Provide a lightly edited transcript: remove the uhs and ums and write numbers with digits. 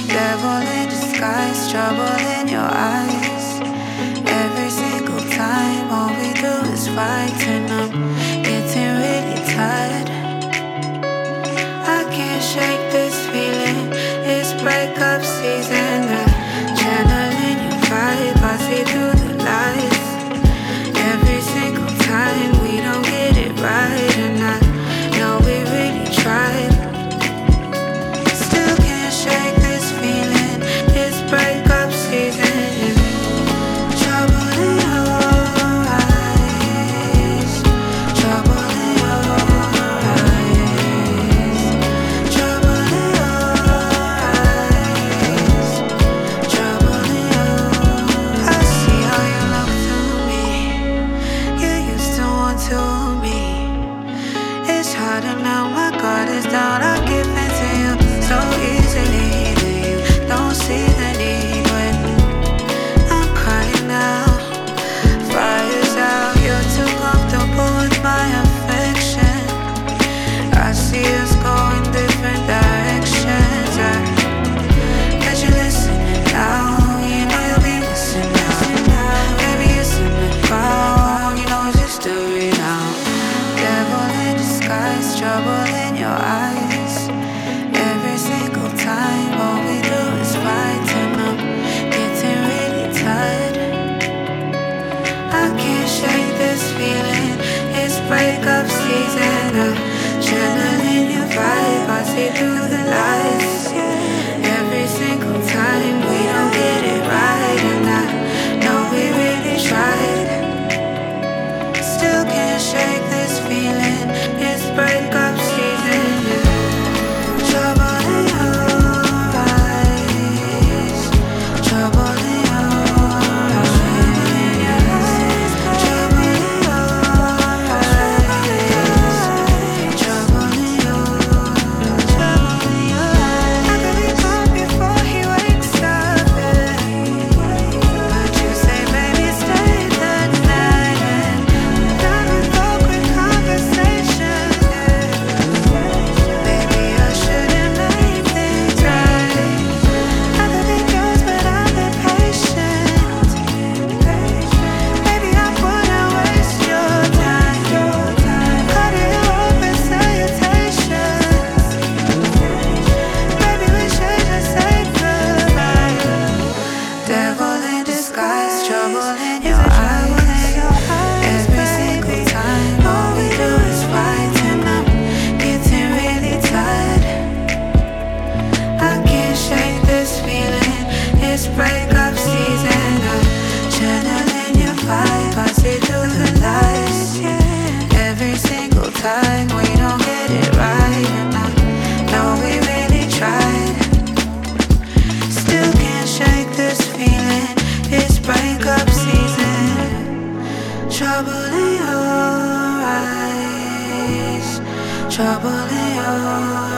Devil in disguise, trouble in your eyes. Every single time, all we do is fight, and I'm getting really tired. I can't shake this feeling. It's breakup season. Channeling your vibe, I see through the lies. Every single time we don't get it right, and I know we really tried. Still can't shake this feeling. It's breakup season. Trouble in your eyes. Trouble in your eyes. Trouble in your eyes. Trouble in your. I see how you look through me. You used to want to me. It's harder now, my guard is down. I give in to you so easily. That you don't see the need when I'm crying now. Fire's out, you're too comfortable with my affection. I see us going different directions. I bet you listening now. You know you'll be missing out. Maybe it's in the crowd. You know it's just a rebound. Devil in disguise, trouble in your eyes. Every single time, all we do is fight, and I'm getting really tired. I can't shake this feeling. It's breakup season. Channeling your vibe, I see through the lies. Every single time we don't get it right, and I know we really tried. Still can't shake this feeling. It's breakup season. Trouble in your eyes. Trouble in your eyes. Trouble in your eyes. Trouble in your. Trouble in your eyes. I could be gone before he wakes up. But you say, baby, stay the night. Not revoke with conversation. Maybe I shouldn't make things right. I could be yours, but I've been patient. Maybe I wouldn't waste your time. Cut it off with salutations. Maybe we should just say goodbye. Devil in disguise, trouble in your eyes. Every single time, all we do is fight, and I'm getting really tired. I can't shake this feeling. It's breakup season. Channeling your vibe, I see through the lies. Every single time we don't get it right, and I know we really tried. Still can't shake this feeling. It's breakup season. Trouble in your eyes. Trouble in your